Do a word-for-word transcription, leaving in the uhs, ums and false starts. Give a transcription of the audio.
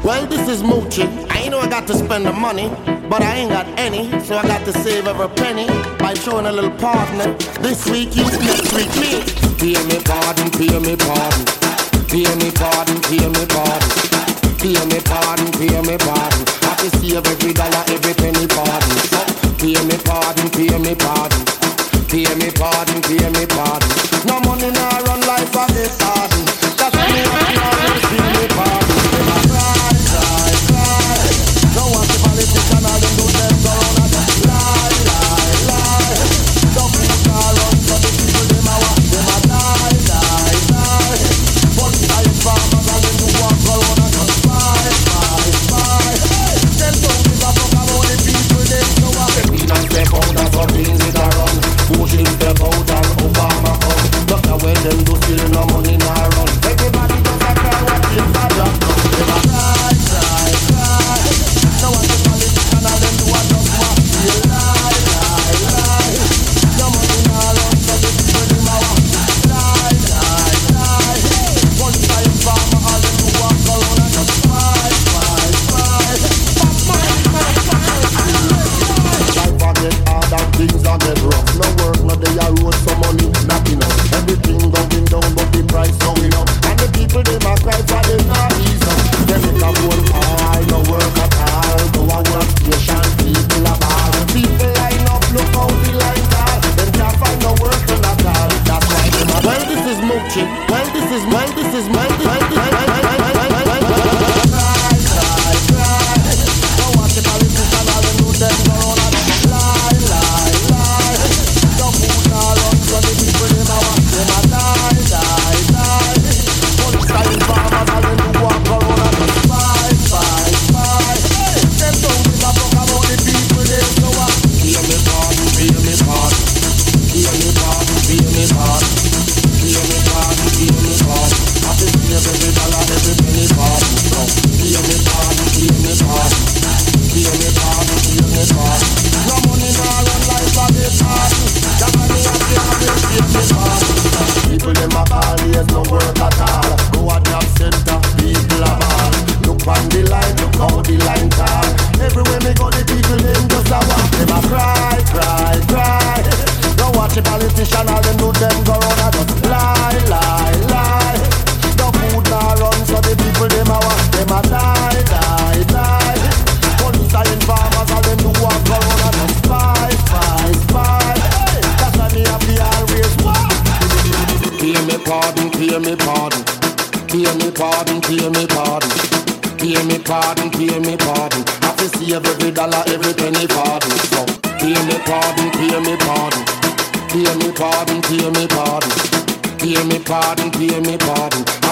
Well, this is mooching. I know I got to spend the money, but I ain't got any, so I got to save every penny by showing a little partner. This week you, next week me. Pay me pardon, pay me pardon. Pay me pardon, pay me pardon. Pay me pardon, pay me pardon. Have to save every dollar, every penny pardon. So, pay me pardon, pay me pardon. Pay me pardon, pay me pardon. No money now run life for this pardon. That's why me have to always pay me pardon. Cry, cry, cry. Don't want the politician all them do them go round and lie, lie, lie. Don't put all run so the people them a watch them a die, die, die. Police are in farmers and them do walk around and just fight, fight, fight. Them don't give a fuck about the people them so what. Step in and step out and some things it a run. Bush him step out and Obama come. Look now when them do still no money nor run. Everybody does a cry watching for job. Them a cry, cry, cry. Now what the politician and them do a just want to lie, lie, lie. No money nor run so the people them a want lie, lie, lie. Police are in farmer and them do walk around and just fight, fight, fight. Fuck my, my, my. Life a get hard and things a get rough. No work, no day a road, some money not enough. Everything going down but the price going up. And the people they ma cry for them not easy. Them make a phone call, no work at all. Go a work station, people a ball. People line up, look how the lines are. Them can't find no work and at all. That's why them a well this is mooching. Well this is well this is well this well this well this well this cry, cry, cry. Don't watch the politician all them do them go round and lie, lie, lie. Don't put all on so the people them a watch them a die, die, die. Police are in farmers and them do walk around and just fight, fight, fight. Them don't give a fuck about the people them so what. Pay me pardon, pay me pardon. Pay me pardon, pay me pardon. Pay me pardon, pay me pardon. I have to save every dollar, every penny pardon. So pay me pardon, pay me pardon. Pay me pardon, pay me pardon. No money nor run life for this pardon. That's why me have to always pay me pardon. People them a ball, there's no work at all. Go a job center, people a ball. Look on the line, look how the line tall. Everywhere me go, the people them just a walk. Them a cry, cry, cry. Don't watch the politician, all them do them go round and just lie, lie, lie. No food nor run, so the people them a walk. Them a die, die, die. Police are in farmers, all them do walk around and just fight, fight, fight. That's why me have to always walk. Pay me pardon, pay me pardon. Pay me pardon, pay me pardon. Pay me pardon, pay me pardon. Have to save every dollar, every penny pardon. So pay me pardon, pay me pardon. Pay me pardon, pay me pardon. Pay me pardon, pay me pardon.